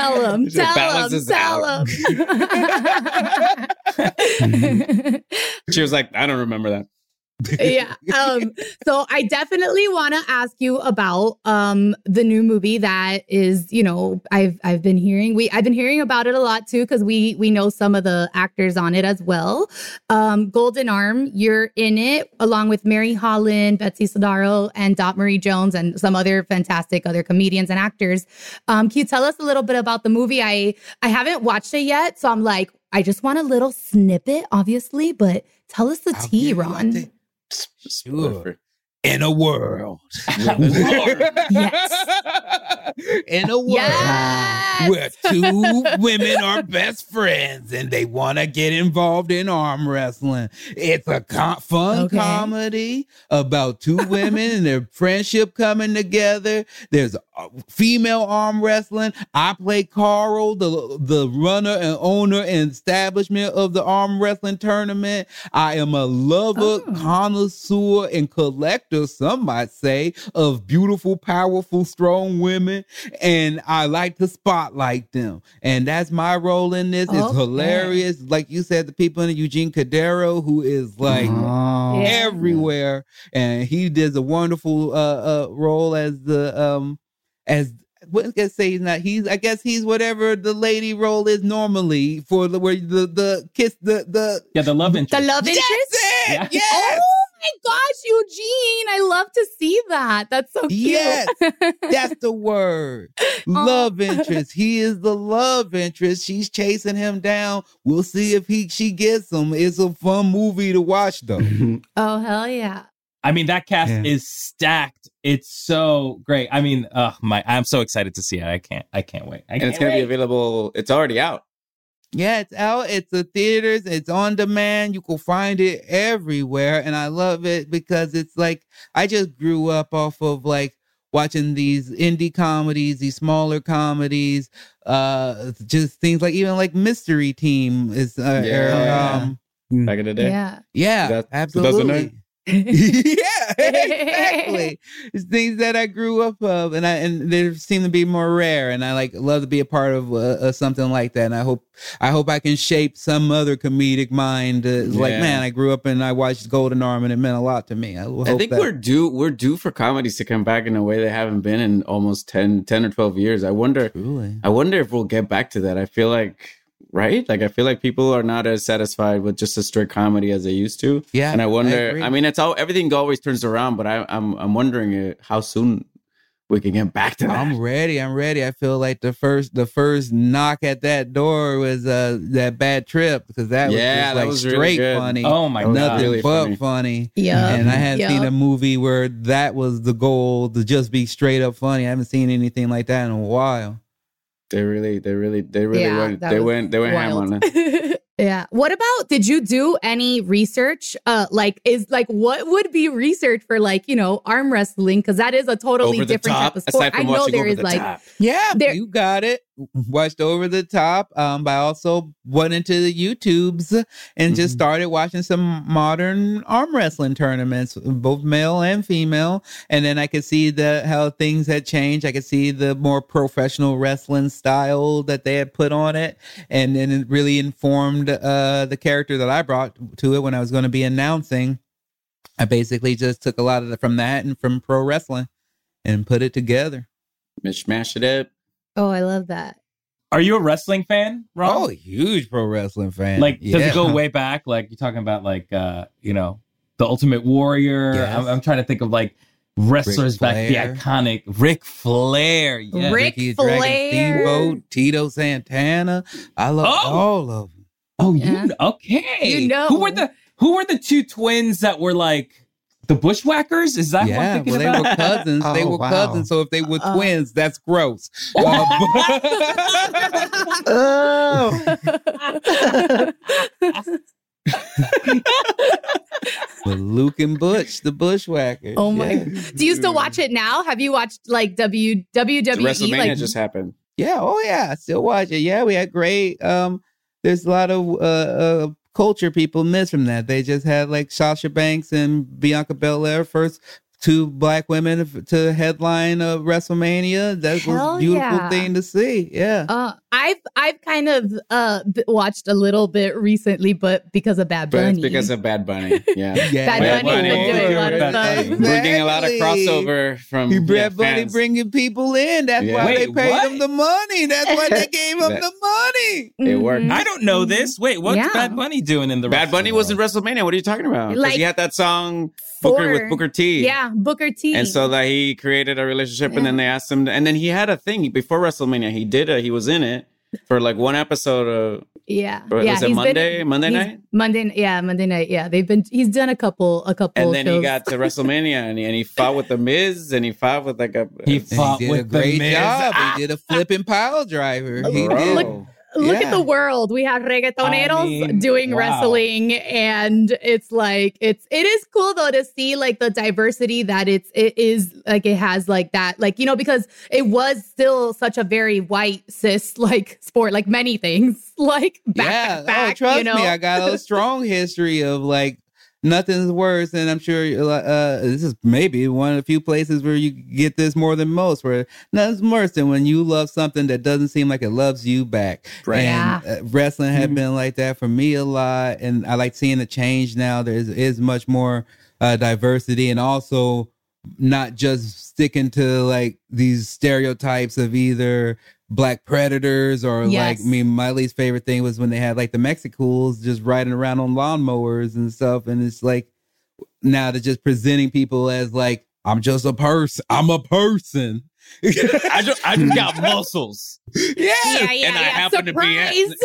Tell them. She was like, I don't remember that. Yeah. So I definitely want to ask you about the new movie that is, I've been hearing about it a lot too, because we know some of the actors on it as well. Golden Arm, you're in it along with Mary Holland, Betsy Sodaro, and Dot Marie Jones, and some other fantastic other comedians and actors. Can you tell us a little bit about the movie? I haven't watched it yet, so I'm like, I just want a little snippet, obviously, but tell us the tea, Ron. Sure. In a world. In a world where two women are best friends and they want to get involved in arm wrestling. It's a fun comedy about two women and their friendship coming together. There's female arm wrestling. I play Carl, the runner and owner and establishment of the arm wrestling tournament. I am a lover, connoisseur, and collector, some might say, of beautiful, powerful, strong women, and I like to spotlight them. And that's my role in this. It's hilarious. Like you said, the people in Eugene Cordero, who is like everywhere, and he does a wonderful role as the what can I say? He's not. I guess he's whatever the lady role is normally for the kiss the love interest. The love interest. That's it. Yes. Oh my gosh, Eugene! I love to see that. That's so cute. Yes, that's the word. Love interest. He is the love interest. She's chasing him down. We'll see if she gets him. It's a fun movie to watch, though. Oh hell yeah! I mean, that cast is stacked. It's so great. I mean, I'm so excited to see it. I can't wait. And it's going to be available. It's already out. Yeah, it's out. It's the theaters. It's on demand. You can find it everywhere. And I love it because it's like, I just grew up off of like watching these indie comedies, these smaller comedies, just things like even like Mystery Team is back in the day. Yeah, absolutely. Yeah, exactly. It's things that I grew up of, and they seem to be more rare, and I love to be a part of something like that. And I hope I can shape some other comedic mind. Like, man, I grew up and I watched Golden Arm, and it meant a lot to me. I think we're due for comedies to come back in a way they haven't been in almost 10 or 12 years. I wonder if we'll get back to that. I feel like. Right? Like, I feel like people are not as satisfied with just a straight comedy as they used to. Yeah. And I wonder, I mean, everything always turns around, but I'm wondering how soon we can get back to that. I'm ready. I feel like the first knock at that door was that Bad Trip, because that was just like was straight really funny. Oh my God. Nothing really but funny. Yeah. And I hadn't seen a movie where that was the goal, to just be straight up funny. I haven't seen anything like that in a while. They really went ham on it. Yeah. What about, did you do any research? What would be research for arm wrestling? Because that is a totally different type of sport. I know there is you got it. Watched Over the Top. But I also went into the YouTubes and just started watching some modern arm wrestling tournaments, both male and female. And then I could see how things had changed. I could see the more professional wrestling style that they had put on it. And then it really informed the character that I brought to it when I was going to be announcing. I basically just took a lot of from that and from pro wrestling and put it together. Smash it up. Oh, I love that. Are you a wrestling fan, Ron? Oh, huge pro wrestling fan. Does it go way back? Like, you're talking about The Ultimate Warrior. Yes. I'm trying to think of wrestlers back, the iconic Ric Flair. Yeah. Ric Flair. Dragon Steamboat, Tito Santana. I love all of them. Oh, okay. Who were the two twins that were the Bushwhackers? Is that what I'm thinking about? They were cousins. They were cousins. So if they were twins, that's gross. With Luke and Butch, the Bushwhackers. Oh my! Do you still watch it now? Have you watched like WWE? WrestleMania just happened. Yeah. Oh yeah. I still watch it. Yeah, we had great. There's a lot of culture people miss from that. They just had like Sasha Banks and Bianca Belair, first 2 Black women to headline WrestleMania. That was a beautiful thing to see. Yeah. I've kind of watched a little bit recently, but because of Bad Bunny. But it's because of Bad Bunny. Yeah. Bad Bunny been doing a lot of stuff. Exactly. We're getting a lot of crossover from Bad Bunny bringing people in. That's why they paid them the money. That's why they gave them the money. It worked. I don't know this. Wait, what's Bad Bunny doing in the Bad Bunny was in WrestleMania. What are you talking about? Because he had that song with Booker T. Yeah, Booker T. And so that he created a relationship, and then they asked him, and then he had a thing before WrestleMania. He was in it for like one episode of was it Monday night? Monday night. Yeah, he's done a couple. And then shows. he got to WrestleMania, and he fought with the Miz, and he fought with like he did a great job. He did a flipping pile driver. He did. Look at the world. We have reggaetoneros doing wrestling, and it's like it is cool though to see like the diversity that it is like it has like that, like, you know, because it was still such a very white cis like sport, like many things, like back, trust me, I got a strong history of like nothing's worse, and I'm sure this is maybe one of the few places where you get this more than most, where nothing's worse than when you love something that doesn't seem like it loves you back. Right. And wrestling had been like that for me a lot, and I like seeing the change now. There is much more diversity, and also not just sticking to like these stereotypes of either Black predators or like, I mean, my least favorite thing was when they had like the Mexicools just riding around on lawnmowers and stuff. And it's like now they're just presenting people as like, I'm just a person. I'm a person. I just got muscles. Yeah, and I happen to be.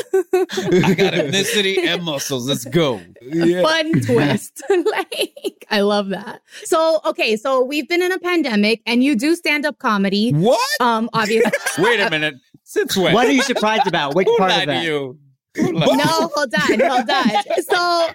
I got ethnicity and muscles. Let's go. Fun twist. Like, I love that. So, okay, so we've been in a pandemic, and you do stand-up comedy. What? Obviously. Wait a minute. Since when? What are you surprised about? Which part of that? You? No, hold on. So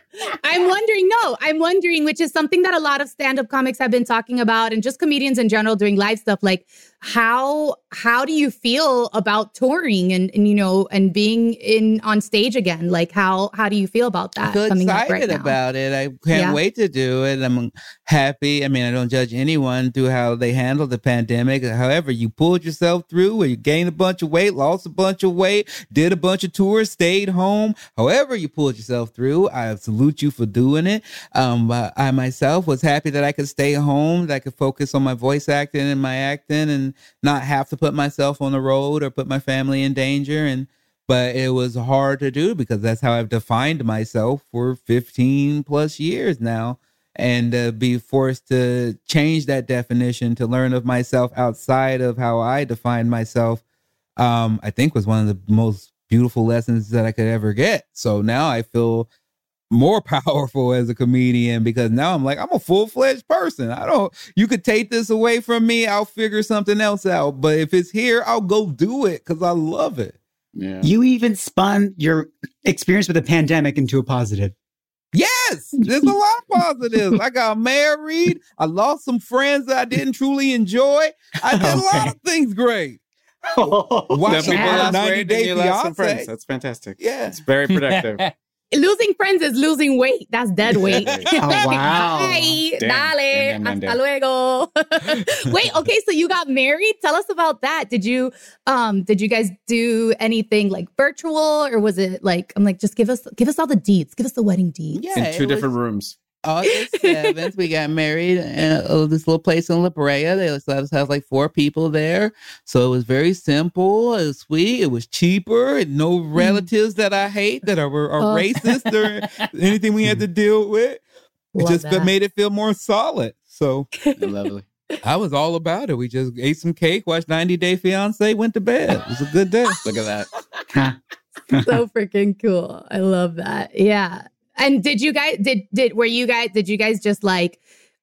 I'm wondering, which is something that a lot of stand-up comics have been talking about, and just comedians in general doing live stuff, like how do you feel about touring and you know, and being on stage again? Like how do you feel about that? I feel coming excited up right now? about it. I can't wait to do it. I'm happy. I mean, I don't judge anyone through how they handled the pandemic. However, you pulled yourself through, where you gained a bunch of weight, lost a bunch of weight, did a bunch of tours, stayed home. However you pulled yourself through, I salute you for doing it. I myself was happy that I could stay home, that I could focus on my voice acting and my acting, and not have to put myself on the road or put my family in danger. But it was hard to do because that's how I've defined myself for 15 plus years now. And be forced to change that definition to learn of myself outside of how I defined myself, I think was one of the most beautiful lessons that I could ever get. So now I feel more powerful as a comedian because now I'm like, I'm a full-fledged person. You could take this away from me, I'll figure something else out. But if it's here, I'll go do it because I love it. Yeah. You even spun your experience with the pandemic into a positive. Yes, there's a lot of positives. I got married. I lost some friends that I didn't truly enjoy. I did a lot of things great. Watch people last 90 Day Fiancé. That's fantastic. Yeah. It's very productive. Losing friends is losing weight. That's dead weight. Oh, wow. Bye. Damn. Dale. Damn. Hasta luego. Wait, okay, so you got married? Tell us about that. Did you guys do anything like virtual, or was it like, I'm like, just give us all the deeds. Give us the wedding deeds. Yeah, in two different rooms. August 7th, we got married in this little place in La Brea. They let us have like 4 people there. So it was very simple. It was sweet. It was cheaper. No relatives that I hate that are racist or anything we had to deal with. It just made it feel more solid. So Lovely. I was all about it. We just ate some cake, watched 90 Day Fiancé, went to bed. It was a good day. Look at that. So freaking cool. I love that. Yeah. And did you guys just like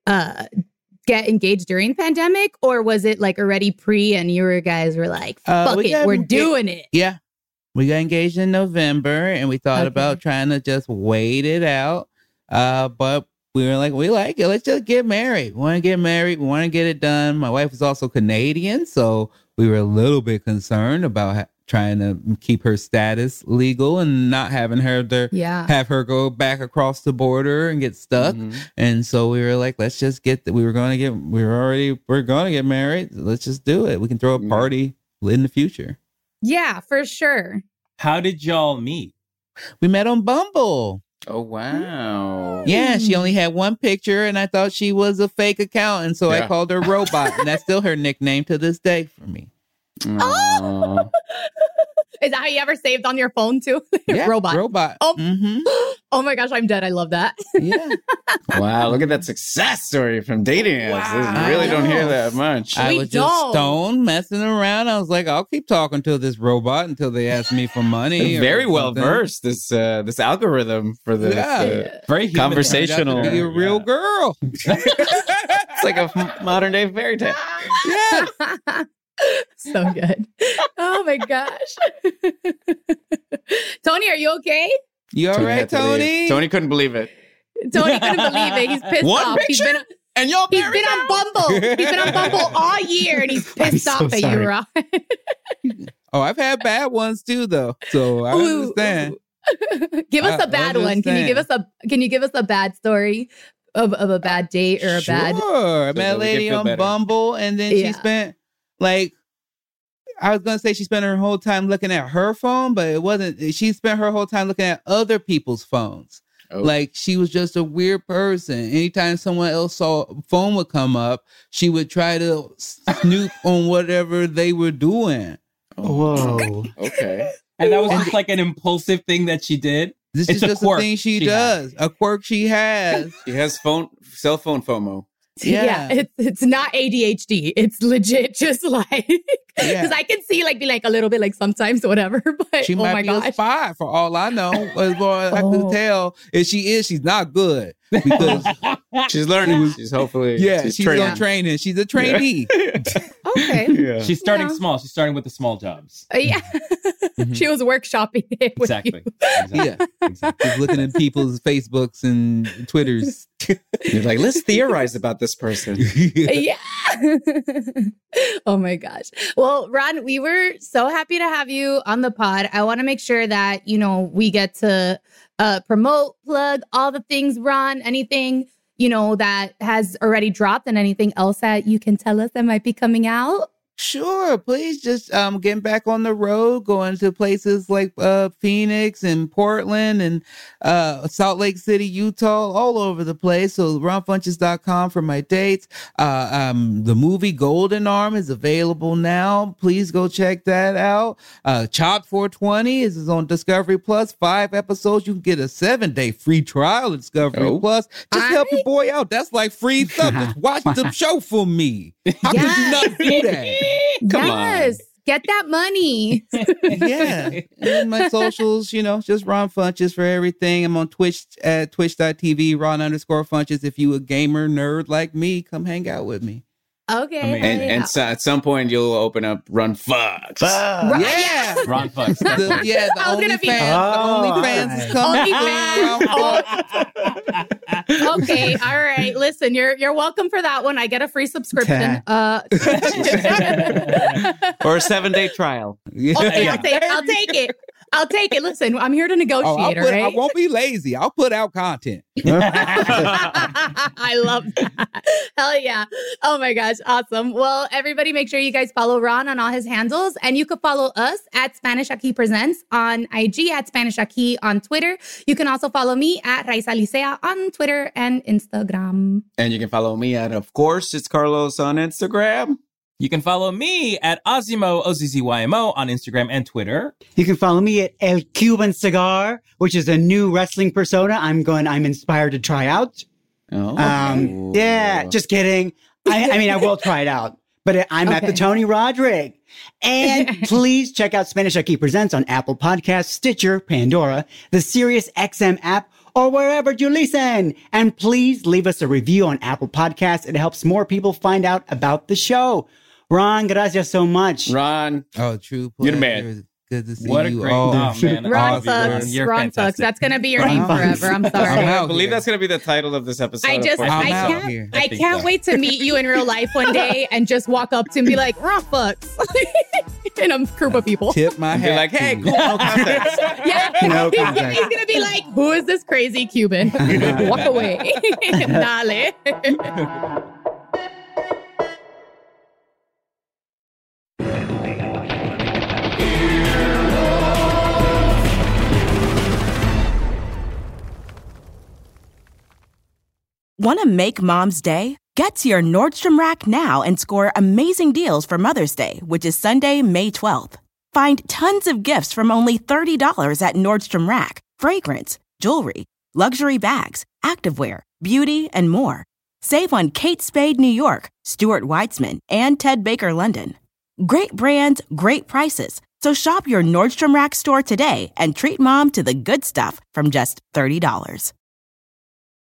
get engaged during the pandemic, or was it like already pre and you guys were like, fuck it, we're doing it? Yeah. We got engaged in November and we thought about trying to just wait it out. But we were like, we like it. Let's just get married. We want to get married. We want to get it done. My wife was also Canadian, so we were a little bit concerned about trying to keep her status legal and not having her have her go back across the border and get stuck. And so we were like, let's just we're going to get married. Let's just do it. We can throw a party in the future. Yeah, for sure. How did y'all meet? We met on Bumble. Oh, wow. Yeah, she only had one picture and I thought she was a fake account. And so I called her Robot. And that's still her nickname to this day for me. Oh. Is that how you ever saved on your phone too? Yeah, Robot. Oh. Oh my gosh, I'm dead. I love that. Yeah. Wow, look at that success story from dating apps. Wow. Really don't hear that much. I was just stoned, messing around. I was like, I'll keep talking to this robot until they ask me for money. Very well versed, this algorithm for this very conversational. Be a real girl. It's like a modern day fairy tale. Yeah. So good. Oh my gosh. Tony, are you okay? You all right, Tony? Tony couldn't believe it. Tony couldn't believe it. He's pissed off. Picture? And y'all he's been on Bumble. He's been on Bumble all year and he's pissed off at you, Ron. Oh, I've had bad ones too, though. So I understand. Give us a bad one. Can you give us a bad story of a bad date or a bad? Sure. I met a lady on Bumble and then she spent I was going to say she spent her whole time looking at her phone, but it wasn't. She spent her whole time looking at other people's phones. Oh. Like she was just a weird person. Anytime someone else saw a phone would come up, she would try to snoop on whatever they were doing. Whoa. Okay. And that was just like an impulsive thing that she did. This is just a thing she does. A quirk she has. She has cell phone FOMO. Yeah, it's not ADHD. It's legit just like, because I can see be like a little bit like sometimes whatever, but she might be a spy for all I know. As far as I can tell, if she is, she's not good because she's learning. She's hopefully she's on training. She's a trainee. Okay, yeah. She's starting small. She's starting with the small jobs. Yeah, she was workshopping it with exactly. She's looking at people's Facebooks and Twitters. You're like, let's theorize about this person. Yeah. Oh my gosh. Well, Ron, we were so happy to have you on the pod. I want to make sure that, we get to promote, plug all the things, Ron, anything, that has already dropped and anything else that you can tell us that might be coming out. Sure, please just getting back on the road, going to places like Phoenix and Portland and Salt Lake City, Utah, all over the place. So ronfunches.com for my dates. The movie Golden Arm is available now. Please go check that out. Chopped 420 is on Discovery Plus. 5 episodes. You can get a 7-day free trial at Discovery Plus. Just help your boy out. That's like free stuff. Just watch the show for me. How could you not do that? Come on. Get that money. Yeah. And my socials, just Ron Funches for everything. I'm on Twitch at twitch.tv, Ron_Funches. If you a gamer nerd like me, come hang out with me. Okay. And so at some point you'll open up Run Fucks. Yeah. Ron Fucks. The OnlyFans is coming. Okay. All right. Listen, you're welcome for that one. I get a free subscription. Or a 7-day trial. Okay, I'll take it. Listen, I'm here to negotiate, right? I won't be lazy. I'll put out content. I love that. Hell yeah. Oh my gosh. Awesome. Well, everybody make sure you guys follow Ron on all his handles. And you can follow us at Spanish Aquí Presents on IG, at Spanish Aquí on Twitter. You can also follow me at Raiza Licea on Twitter and Instagram. And you can follow me at, of course, it's Carlos on Instagram. You can follow me at Ozzymo, OZZYMO on Instagram and Twitter. You can follow me at El Cuban Cigar, which is a new wrestling persona I'm inspired to try out. Oh. Yeah, just kidding. I will try it out. But I'm at the Tony Roderick. And please check out Spanish Aquí Presents on Apple Podcasts, Stitcher, Pandora, the Sirius XM app, or wherever you listen. And please leave us a review on Apple Podcasts. It helps more people find out about the show. Ron, gracias so much. Ron. Oh, true. You're the man. Good to see what you. What a great man. Ron Fucks. That's going to be your name forever. I'm sorry. I believe that's going to be the title of this episode. I can't wait to meet you in real life one day and just walk up to and be like, Ron Fucks. In a group of people. Tip my hat. Be like, hey, cool. No context. Yeah. No context. He's going to be like, who is this crazy Cuban? Walk away. Dale. Want to make Mom's Day? Get to your Nordstrom Rack now and score amazing deals for Mother's Day, which is Sunday, May 12th. Find tons of gifts from only $30 at Nordstrom Rack. Fragrance, jewelry, luxury bags, activewear, beauty, and more. Save on Kate Spade New York, Stuart Weitzman, and Ted Baker London. Great brands, great prices. So shop your Nordstrom Rack store today and treat Mom to the good stuff from just $30.